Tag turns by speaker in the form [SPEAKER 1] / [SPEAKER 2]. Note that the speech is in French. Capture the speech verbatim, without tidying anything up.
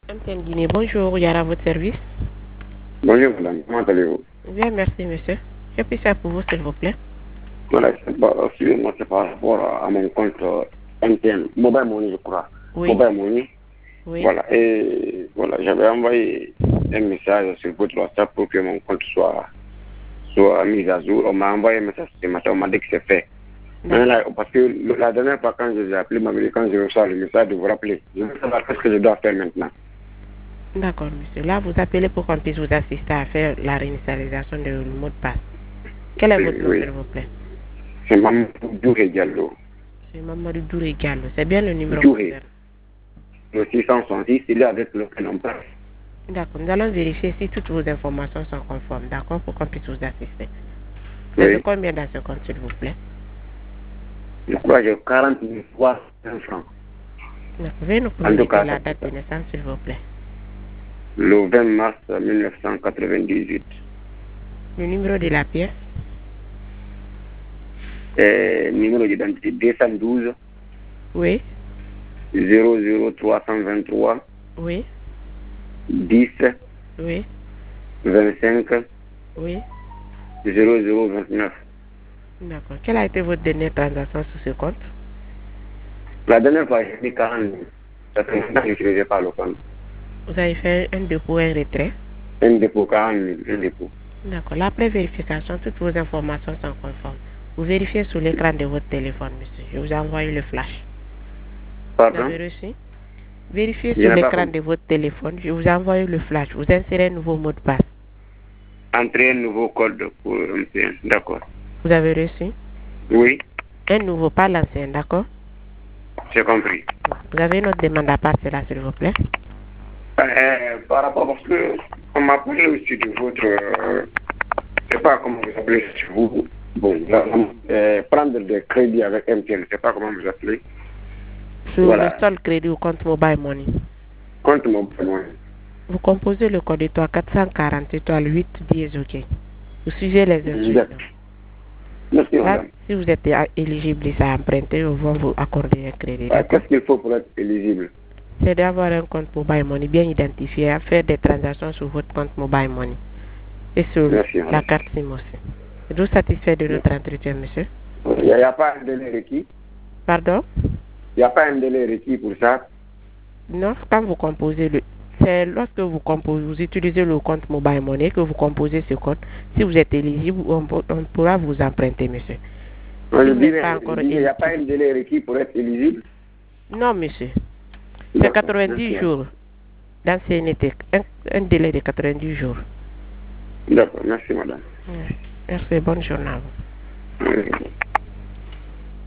[SPEAKER 1] M T N Guinée, bonjour, Yara à votre service.
[SPEAKER 2] Bonjour madame, comment allez-vous?
[SPEAKER 1] Bien, merci monsieur. Que puis faire pour vous s'il vous plaît?
[SPEAKER 2] Voilà, suivez-moi, c'est par rapport à mon compte euh, M T N, Mobile Money je crois.
[SPEAKER 1] Oui.
[SPEAKER 2] Mobile Money.
[SPEAKER 1] Oui.
[SPEAKER 2] Voilà, et voilà, j'avais envoyé un message sur votre WhatsApp pour que mon compte soit, soit mis à jour. On m'a envoyé un message ce matin, on m'a dit que c'est fait. Maintenant, là, parce que la dernière fois quand je vous ai appelé, m'a dit quand je reçois le message de vous rappeler. Je veux savoir qu'est-ce que je dois faire maintenant.
[SPEAKER 1] D'accord monsieur. Là, vous appelez pour qu'on puisse vous assister à faire la réinitialisation du mot de passe. Quel est
[SPEAKER 2] Oui,
[SPEAKER 1] votre nom
[SPEAKER 2] oui.
[SPEAKER 1] s'il vous plaît?
[SPEAKER 2] C'est Mamadou Douré Diallo.
[SPEAKER 1] C'est Mamadou Douré Gallo. C'est bien le numéro
[SPEAKER 2] Douré.
[SPEAKER 1] que
[SPEAKER 2] Le six cent soixante-six, il est avec le prénom.
[SPEAKER 1] D'accord, nous allons vérifier si toutes vos informations sont conformes, d'accord, pour qu'on puisse vous assister. Vous avez
[SPEAKER 2] Oui.
[SPEAKER 1] combien dans ce compte, s'il vous plaît?
[SPEAKER 2] Je crois que j'ai quarante mille trois cents francs.
[SPEAKER 1] D'accord. Veuillez nous
[SPEAKER 2] En tout
[SPEAKER 1] communiquer
[SPEAKER 2] cas,
[SPEAKER 1] la
[SPEAKER 2] ça,
[SPEAKER 1] date
[SPEAKER 2] c'est
[SPEAKER 1] de
[SPEAKER 2] ça.
[SPEAKER 1] naissance, s'il vous plaît.
[SPEAKER 2] Le vingt mars mille neuf cent quatre-vingt-dix-huit.
[SPEAKER 1] Le numéro de la pièce.
[SPEAKER 2] Et numéro d'identité deux cent douze
[SPEAKER 1] Oui.
[SPEAKER 2] zéro zéro trois cent vingt-trois
[SPEAKER 1] Oui.
[SPEAKER 2] dix
[SPEAKER 1] Oui.
[SPEAKER 2] vingt-cinq
[SPEAKER 1] Oui.
[SPEAKER 2] zéro zéro vingt-neuf.
[SPEAKER 1] D'accord. Quelle a été votre dernière transaction sur ce compte?
[SPEAKER 2] La dernière fois, j'ai mis quarante mille. Ça fait longtemps que je n'utilisais pas le compte.
[SPEAKER 1] Vous avez fait un dépôt et un retrait?
[SPEAKER 2] Un dépôt, quarante mille, un dépôt.
[SPEAKER 1] D'accord. Après vérification, toutes vos informations sont conformes. Vous vérifiez sur l'écran de votre téléphone, monsieur. Je vous ai envoyé le flash. Vous
[SPEAKER 2] Pardon?
[SPEAKER 1] avez reçu? Vérifiez
[SPEAKER 2] Je
[SPEAKER 1] sur
[SPEAKER 2] n'ai pas
[SPEAKER 1] l'écran
[SPEAKER 2] compris.
[SPEAKER 1] de votre téléphone. Je vous ai envoyé le flash. Vous insérez un nouveau mot de passe.
[SPEAKER 2] Entrer un nouveau code pour M T N. D'accord.
[SPEAKER 1] Vous avez reçu?
[SPEAKER 2] Oui,
[SPEAKER 1] Un nouveau, pas l'ancien, d'accord?
[SPEAKER 2] j'ai compris.
[SPEAKER 1] Vous avez une autre demande à passer là, s'il vous plaît?
[SPEAKER 2] Euh, par rapport, parce que on m'a parlé aussi de votre, euh, je sais pas comment vous appelez chez vous, bon, euh, prendre des crédits avec M T N, je sais pas comment vous appelez.
[SPEAKER 1] Sur
[SPEAKER 2] Voilà.
[SPEAKER 1] le seul crédit ou compte mobile money.
[SPEAKER 2] Compte mon paiement.
[SPEAKER 1] Vous composez le code étoile quatre cent quarante étoile huit dièse OK. Vous suivez les instructions.
[SPEAKER 2] Merci,
[SPEAKER 1] Là,
[SPEAKER 2] madame.
[SPEAKER 1] si vous êtes éligible à emprunter, ils vont vous accorder un crédit.
[SPEAKER 2] Ah,
[SPEAKER 1] D'accord?
[SPEAKER 2] qu'est-ce qu'il faut pour être éligible?
[SPEAKER 1] C'est d'avoir un compte mobile money bien identifié, à faire des transactions sur votre compte mobile money et sur
[SPEAKER 2] Merci,
[SPEAKER 1] la
[SPEAKER 2] madame.
[SPEAKER 1] carte SIM aussi. Êtes-vous satisfait de notre entretien, monsieur?
[SPEAKER 2] Il n'y a, a pas un délai requis?
[SPEAKER 1] Pardon?
[SPEAKER 2] Il n'y a pas un délai requis pour ça?
[SPEAKER 1] Non, quand vous composez le... C'est lorsque vous composez, vous utilisez le compte mobile money que vous composez ce compte. Si vous êtes éligible, on, on pourra vous emprunter, monsieur.
[SPEAKER 2] Non,
[SPEAKER 1] Si
[SPEAKER 2] je
[SPEAKER 1] vous
[SPEAKER 2] dis,
[SPEAKER 1] n'êtes pas encore
[SPEAKER 2] il n'y a pas un
[SPEAKER 1] éligible.
[SPEAKER 2] délai requis pour être éligible?
[SPEAKER 1] Non, monsieur. C'est
[SPEAKER 2] D'accord,
[SPEAKER 1] quatre-vingt-dix
[SPEAKER 2] merci.
[SPEAKER 1] jours. Dans C N T, un, un délai de quatre-vingt-dix jours.
[SPEAKER 2] D'accord, merci madame.
[SPEAKER 1] Merci, bonne journée à vous.
[SPEAKER 2] Oui.